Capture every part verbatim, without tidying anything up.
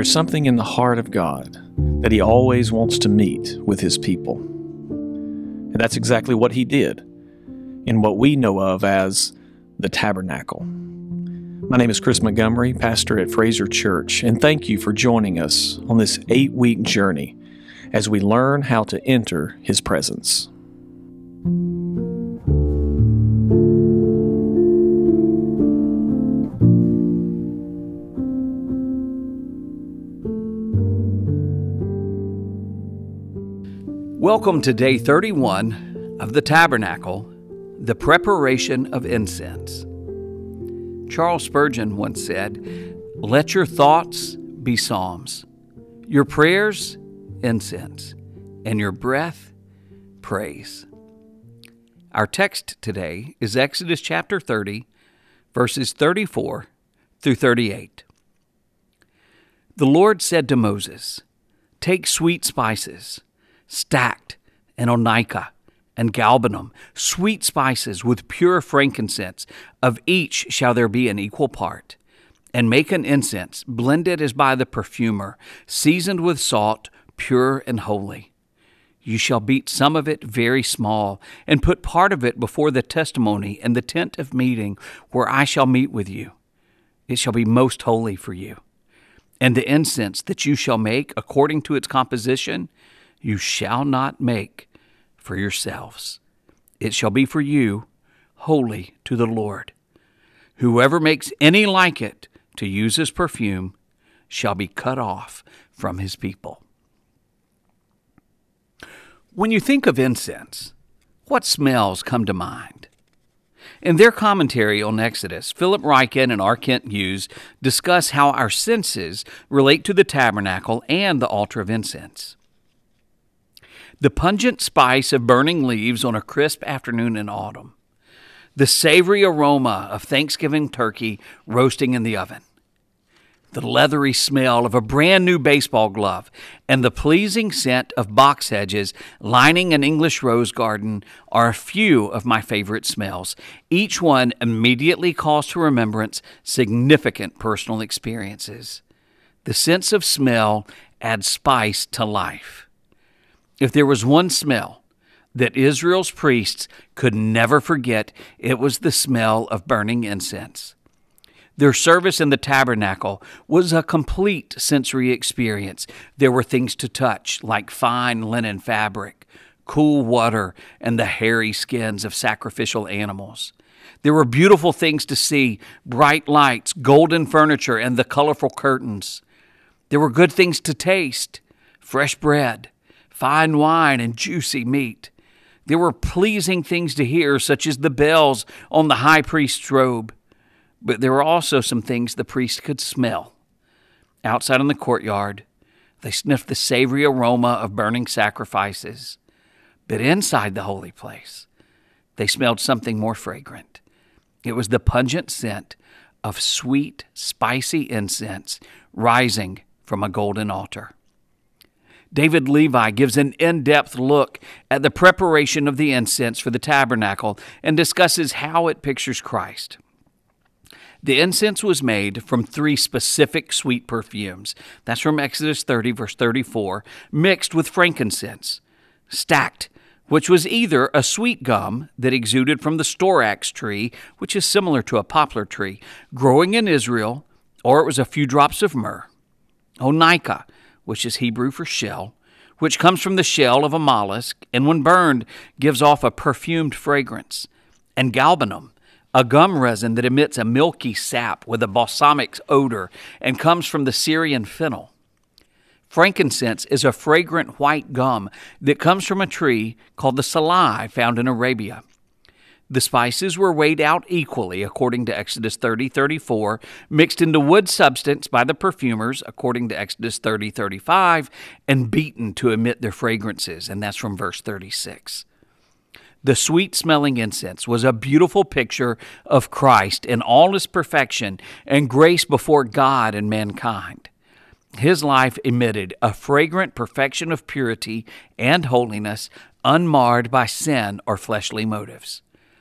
there's something in the heart of God that He always wants to meet with His people. And that's exactly what He did in what we know of as the tabernacle. My name is Chris Montgomery, pastor at Fraser Church, and thank you for joining us on this eight-week journey as we learn how to enter His presence. Welcome to day thirty-one of the Tabernacle, the preparation of incense. Charles Spurgeon once said, "Let your thoughts be psalms, your prayers incense, and your breath praise." Our text today is Exodus chapter thirty, verses thirty-four through thirty-eight. The Lord said to Moses, "Take sweet spices, stacked and onycha and galbanum, sweet spices with pure frankincense, of each shall there be an equal part, and make an incense blended as by the perfumer, seasoned with salt, pure and holy. You shall beat some of it very small, and put part of it before the testimony and the tent of meeting, where I shall meet with you. It shall be most holy for you. And the incense that you shall make according to its composition, you shall not make for yourselves. It shall be for you, holy to the Lord. Whoever makes any like it to use as perfume shall be cut off from his people." When you think of incense, what smells come to mind? In their commentary on Exodus, Philip Ryken and R. Kent Hughes discuss how our senses relate to the tabernacle and the altar of incense. The pungent spice of burning leaves on a crisp afternoon in autumn, the savory aroma of Thanksgiving turkey roasting in the oven, the leathery smell of a brand new baseball glove, and the pleasing scent of box hedges lining an English rose garden are a few of my favorite smells. Each one immediately calls to remembrance significant personal experiences. The sense of smell adds spice to life. If there was one smell that Israel's priests could never forget, it was the smell of burning incense. Their service in the tabernacle was a complete sensory experience. There were things to touch, like fine linen fabric, cool water, and the hairy skins of sacrificial animals. There were beautiful things to see, bright lights, golden furniture, and the colorful curtains. There were good things to taste, fresh bread, fine wine, and juicy meat. There were pleasing things to hear, such as the bells on the high priest's robe. But there were also some things the priest could smell. Outside in the courtyard, they sniffed the savory aroma of burning sacrifices. But inside the holy place, they smelled something more fragrant. It was the pungent scent of sweet, spicy incense rising from a golden altar. David Levi gives an in-depth look at the preparation of the incense for the tabernacle and discusses how it pictures Christ. The incense was made from three specific sweet perfumes. That's from Exodus thirty, verse thirty-four, mixed with frankincense. Stacked, which was either a sweet gum that exuded from the storax tree, which is similar to a poplar tree, growing in Israel, or it was a few drops of myrrh. Onycha, which is Hebrew for shell, which comes from the shell of a mollusk, and when burned, gives off a perfumed fragrance. And galbanum, a gum resin that emits a milky sap with a balsamic odor and comes from the Syrian fennel. Frankincense is a fragrant white gum that comes from a tree called the salai found in Arabia. The spices were weighed out equally, according to Exodus thirty thirty-four, mixed into wood substance by the perfumers, according to Exodus thirty thirty-five, and beaten to emit their fragrances, and that's from verse thirty-six. The sweet-smelling incense was a beautiful picture of Christ in all his perfection and grace before God and mankind. His life emitted a fragrant perfection of purity and holiness, unmarred by sin or fleshly motives.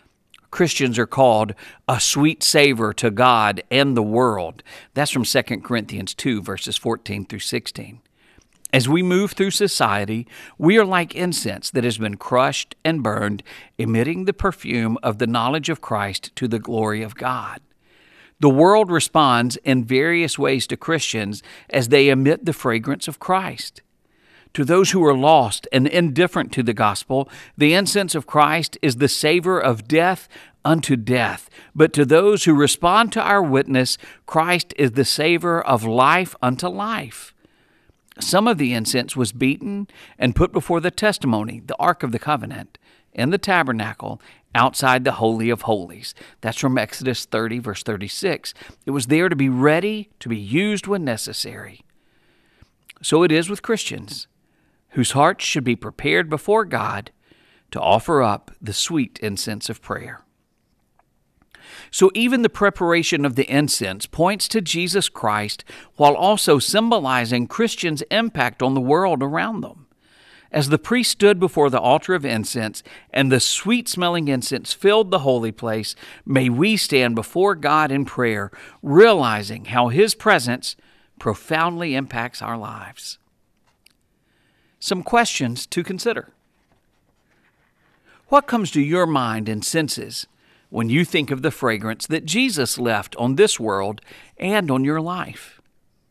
Christians are called a sweet savor to God and the world. That's from Second Corinthians two, verses fourteen through sixteen. As we move through society, we are like incense that has been crushed and burned, emitting the perfume of the knowledge of Christ to the glory of God. The world responds in various ways to Christians as they emit the fragrance of Christ. To those who are lost and indifferent to the gospel, the incense of Christ is the savor of death unto death. But to those who respond to our witness, Christ is the savor of life unto life. Some of the incense was beaten and put before the testimony, the Ark of the Covenant, in the tabernacle outside the Holy of Holies. That's from Exodus thirty, verse thirty-six. It was there to be ready to be used when necessary. So it is with Christians, whose hearts should be prepared before God to offer up the sweet incense of prayer. So even the preparation of the incense points to Jesus Christ while also symbolizing Christians' impact on the world around them. As the priest stood before the altar of incense and the sweet-smelling incense filled the holy place, may we stand before God in prayer, realizing how His presence profoundly impacts our lives. Some questions to consider. What comes to your mind and senses when you think of the fragrance that Jesus left on this world and on your life?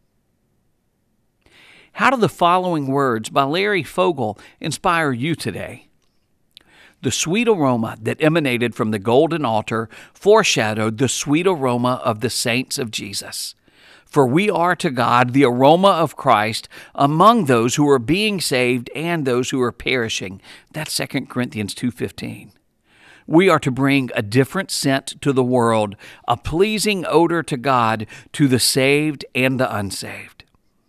How do the following words by Larry Fogel inspire you today? The sweet aroma that emanated from the golden altar foreshadowed the sweet aroma of the saints of Jesus. For we are to God the aroma of Christ among those who are being saved and those who are perishing. That's Second Corinthians two fifteen. We are to bring a different scent to the world, a pleasing odor to God, to the saved and the unsaved.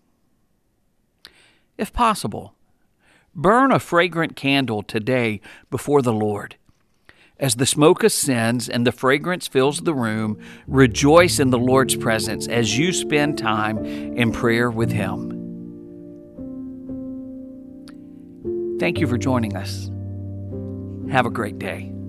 If possible, burn a fragrant candle today before the Lord. As the smoke ascends and the fragrance fills the room, rejoice in the Lord's presence as you spend time in prayer with Him. Thank you for joining us. Have a great day.